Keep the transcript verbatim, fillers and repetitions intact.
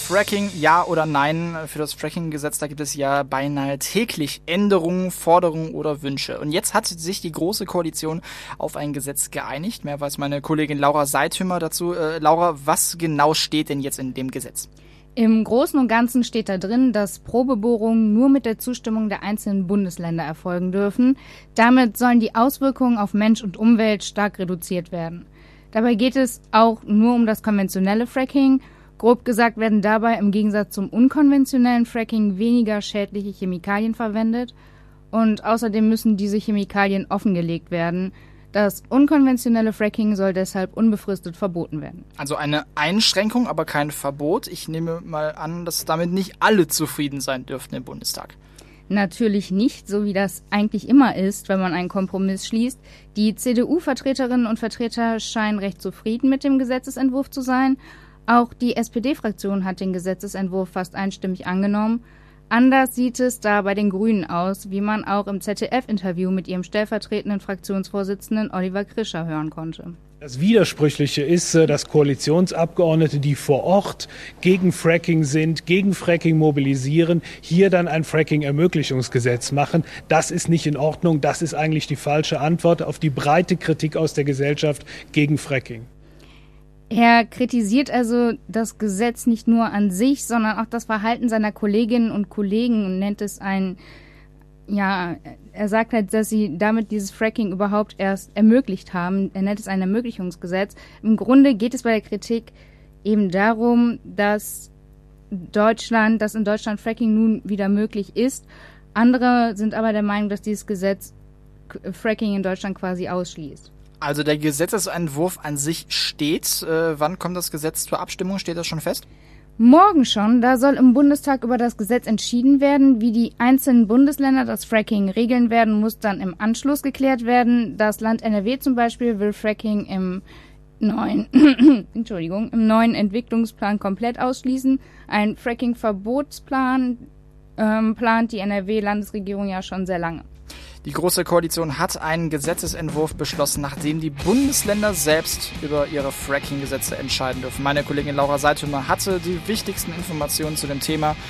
Fracking, ja oder nein? Für das Fracking-Gesetz, da gibt es ja beinahe täglich Änderungen, Forderungen oder Wünsche. Und jetzt hat sich die Große Koalition auf ein Gesetz geeinigt. Mehr weiß meine Kollegin Laura Seithümer dazu. Äh, Laura, was genau steht denn jetzt in dem Gesetz? Im Großen und Ganzen steht da drin, dass Probebohrungen nur mit der Zustimmung der einzelnen Bundesländer erfolgen dürfen. Damit sollen die Auswirkungen auf Mensch und Umwelt stark reduziert werden. Dabei geht es auch nur um das konventionelle Fracking. Grob gesagt werden dabei im Gegensatz zum unkonventionellen Fracking weniger schädliche Chemikalien verwendet und außerdem müssen diese Chemikalien offengelegt werden. Das unkonventionelle Fracking soll deshalb unbefristet verboten werden. Also eine Einschränkung, aber kein Verbot. Ich nehme mal an, dass damit nicht alle zufrieden sein dürften im Bundestag. Natürlich nicht, so wie das eigentlich immer ist, wenn man einen Kompromiss schließt. Die C D U-Vertreterinnen und Vertreter scheinen recht zufrieden mit dem Gesetzesentwurf zu sein. Auch die S P D-Fraktion hat den Gesetzesentwurf fast einstimmig angenommen. Anders sieht es da bei den Grünen aus, wie man auch im Z D F-Interview mit ihrem stellvertretenden Fraktionsvorsitzenden Oliver Krischer hören konnte. Das Widersprüchliche ist, dass Koalitionsabgeordnete, die vor Ort gegen Fracking sind, gegen Fracking mobilisieren, hier dann ein Fracking-Ermöglichungsgesetz machen. Das ist nicht in Ordnung. Das ist eigentlich die falsche Antwort auf die breite Kritik aus der Gesellschaft gegen Fracking. Er kritisiert also das Gesetz nicht nur an sich, sondern auch das Verhalten seiner Kolleginnen und Kollegen und nennt es ein, ja, er sagt halt, dass sie damit dieses Fracking überhaupt erst ermöglicht haben. Er nennt es ein Ermöglichungsgesetz. Im Grunde geht es bei der Kritik eben darum, dass Deutschland, dass in Deutschland Fracking nun wieder möglich ist. Andere sind aber der Meinung, dass dieses Gesetz Fracking in Deutschland quasi ausschließt. Also der Gesetzesentwurf an sich steht. Äh, wann kommt das Gesetz zur Abstimmung? Steht das schon fest? Morgen schon. Da soll im Bundestag über das Gesetz entschieden werden. Wie die einzelnen Bundesländer das Fracking regeln werden, muss dann im Anschluss geklärt werden. Das Land N R W zum Beispiel will Fracking im neuen, Entschuldigung, im neuen Entwicklungsplan komplett ausschließen. Ein Fracking-Verbotsplan ähm, plant die N R W-Landesregierung ja schon sehr lange. Die Große Koalition hat einen Gesetzesentwurf beschlossen, nachdem die Bundesländer selbst über ihre Fracking-Gesetze entscheiden dürfen. Meine Kollegin Laura Seithümer hatte die wichtigsten Informationen zu dem Thema.